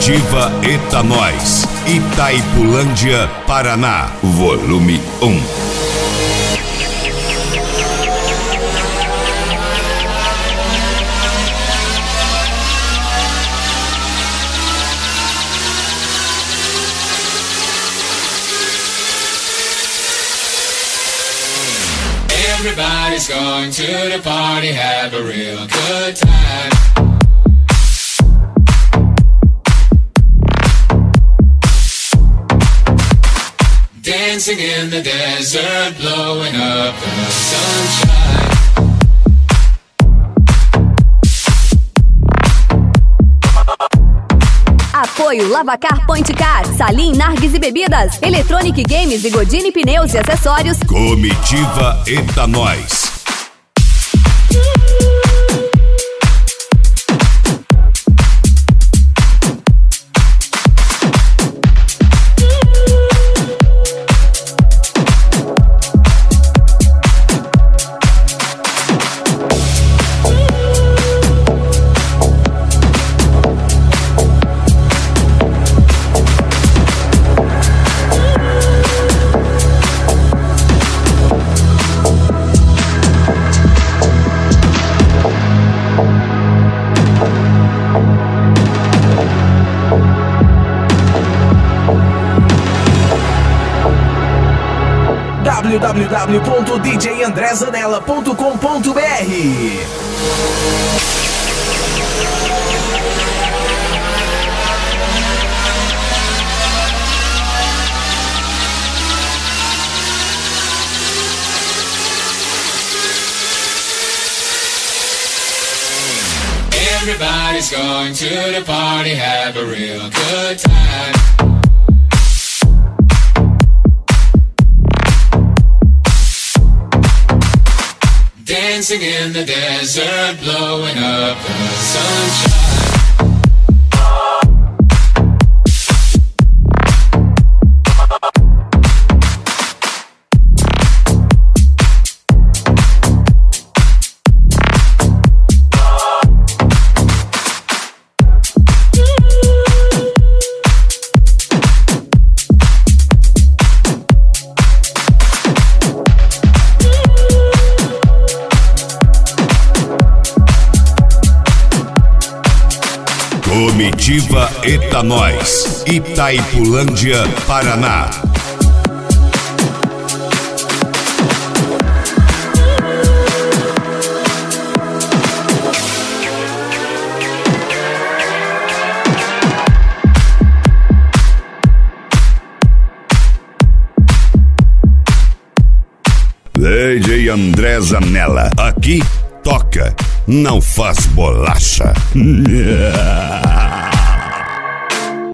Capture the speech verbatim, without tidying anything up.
Comitiva Etanóis, Itaipulândia, Paraná, volume um. Everybody's going to the party, have a real good time. Dancing in the desert, blowing up the sunshine. Apoio Lavacar Point Car, Salim Nargues e Bebidas, Electronic Games e Godine Pneus e Acessórios. Comitiva Etanóis. w w w ponto d j andré zanella ponto com ponto b r. Everybody's going to the party, have a real good time. Dancing in the desert, blowing up the sunshine. Comitiva Etanóis, Itaipulândia, Paraná. D J André Zanella, aqui toca, não faz bolacha.